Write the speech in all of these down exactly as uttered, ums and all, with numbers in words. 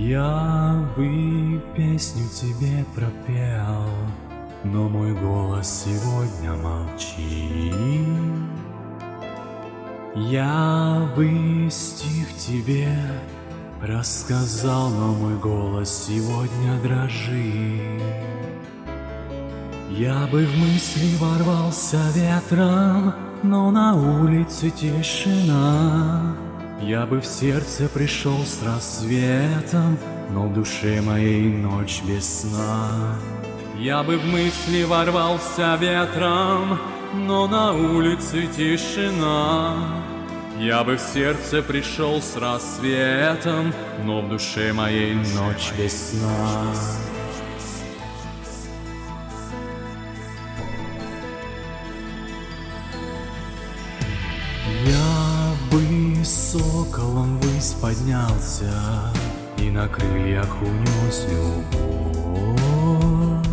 Я бы песню тебе пропел, но мой голос сегодня молчит. Я бы стих тебе рассказал, но мой голос сегодня дрожит. Я бы в мысли ворвался ветром, но на улице тишина. Я бы в сердце пришел с рассветом, но в душе моей ночь без сна. Я бы в мысли ворвался ветром, но на улице тишина. Я бы в сердце пришел с рассветом, но в душе моей ночь без сна. Я бы соколом ввысь поднялся и на крыльях унес любовь.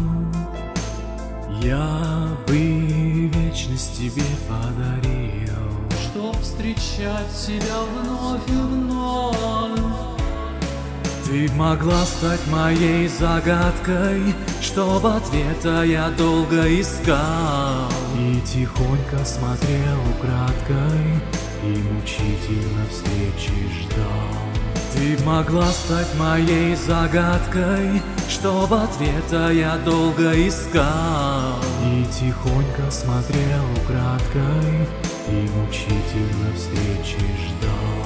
Я бы вечность тебе подарил, чтоб встречать тебя вновь и вновь. Ты могла стать моей загадкой, чтоб ответа я долго искал. И тихонько смотрел украдкой, и мучительно встречи ждал. Ты могла стать моей загадкой, чтоб ответа я долго искал. И тихонько смотрел украдкой, и мучительно встречи ждал.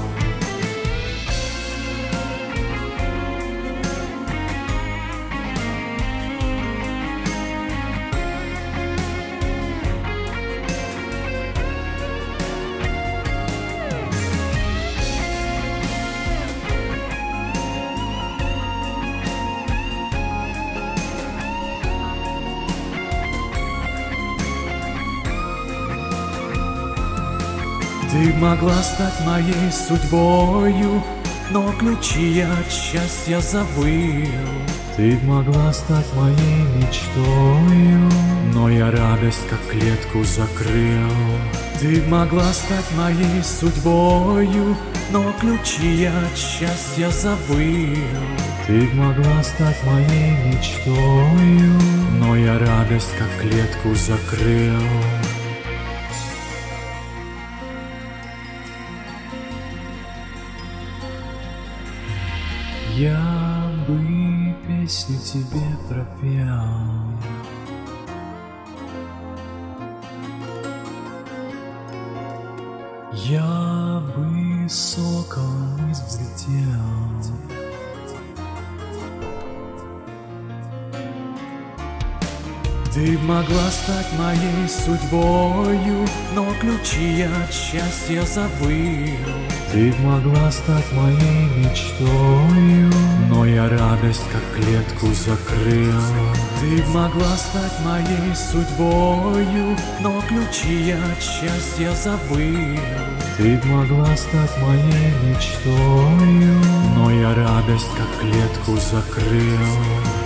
Ты могла стать моей судьбою, но ключи я от счастья забыл. Ты могла стать моей мечтою, но я радость как клетку закрыл. Ты могла стать моей судьбою, но ключи я от счастья забыл. Ты могла стать моей мечтою, но я радость как клетку закрыл. Я бы песню тебе пропел, я бы соколом ввысь взлетел. Ты могла стать моей судьбою, но ключи я от счастья забыл. Ты могла стать моей мечтою, но я радость как клетку закрыл. Ты могла стать моей судьбою, но ключи я от счастья забыл. Ты могла стать моей мечтою, но я радость как клетку закрыл.